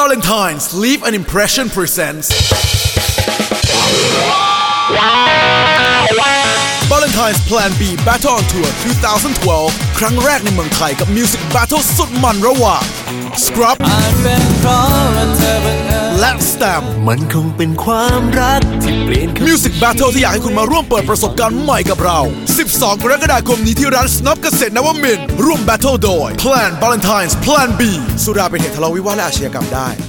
Valentine's Leave an Impression presents Valentine's Plan B Battle on Tour 2012 ครั้งแรกในเมืองไทยกับ Music Battle สุดมันระหว่าง Scrub และ Stamp มันคงเป็นความรักที่เปลี่ยน Music Battle ที่อยากให้คุณมาร่วมเปิดประสบการณ์ใหม่กับเรา 12 กรกฎาคมนี้ที่ร้าน Snop เกษตรนวมินทร์ร่วม Battle โดย Plan Valentine's Plan B สุราเป็นเหตุทะเลาะวิวาทและอาชญากรรมได้